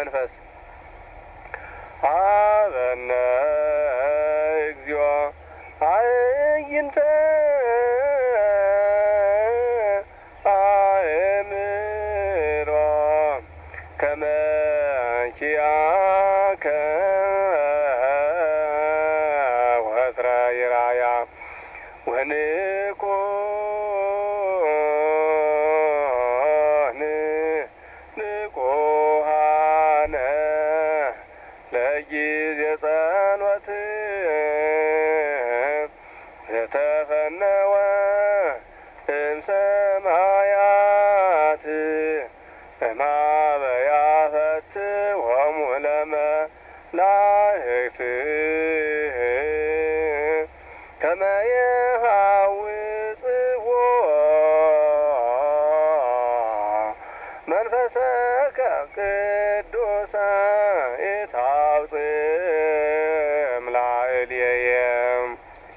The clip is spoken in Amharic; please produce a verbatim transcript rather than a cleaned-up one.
መንፈስ አበነ እግዚኦ አዕይንተ አእምሮ ከመ ኪያከ ወትረ ይራያ ወንኮን ንቁሃነ ለጊዜ ጸሎት ዘተፈነወ እምሰማያት እማበ ያፈትሆሙ ለመላእክት ከመ የሐውፅዎ መንፈሰከ ቅዱሰ ኢታ